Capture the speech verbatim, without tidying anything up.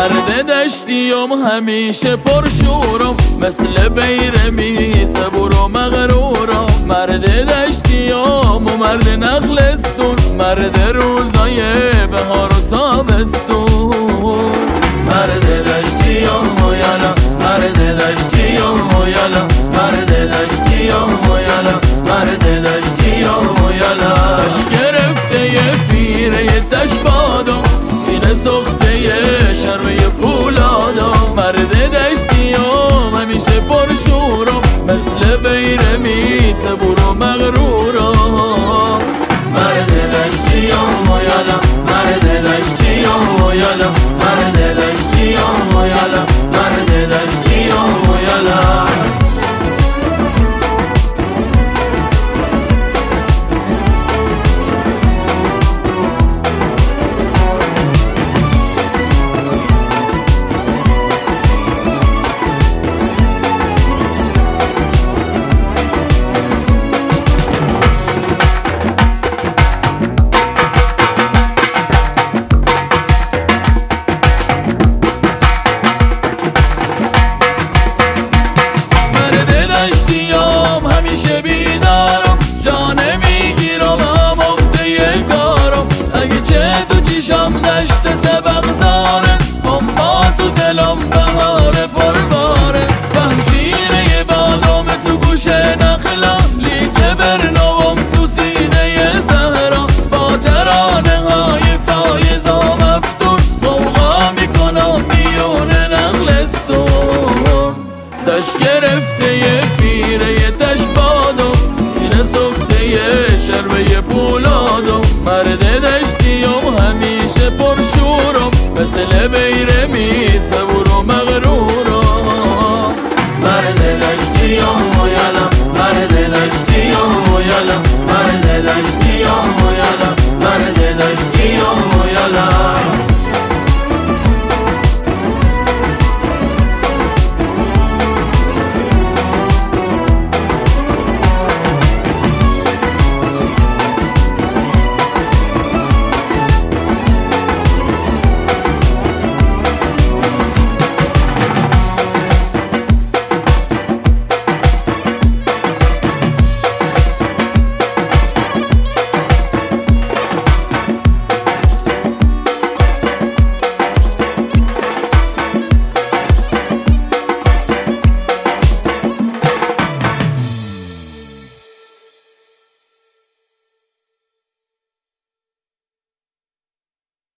مرد دشتیم همیشه پرشورم، مثل بیرمی صبور و مغرورم. مرد دشتیم و مرد نخلستون، مرد روزای بهار و تابستون. مرد دشتیم و یالا، مرد دشتیم و یالا، مرد دشتیم و یالا، مرد دشتیم و یالا. دش گرفته یه فیره یه دش بادم، سینه سخته یه شرمه پولادم. مرد دشتیم همیشه پرشورم، مثل بیرمی صبور و مغرورم. مرد دشتیم و یالا، مرد دشتیم و یالا، مرد دشتیم و یالا، مرد دشتیم و یالا. همیشه بیدارم، جانه میگیرم هم افته یه کارم. اگه چه تو چیشم دشت سبق زاره، اما تو دلم بهاره پرباره. پنجیره بادام تو گوش نخلا، لیک برنوام تو سینه صحرا. با ترانه های فایزا مفتون، موقع میکنم میون نخلستون. دشت گرفته یه فیره یه تش بادم، سینه سخته یه شرمه پولادم. مرد دشتیم همیشه پرشورم، مثل بیرمی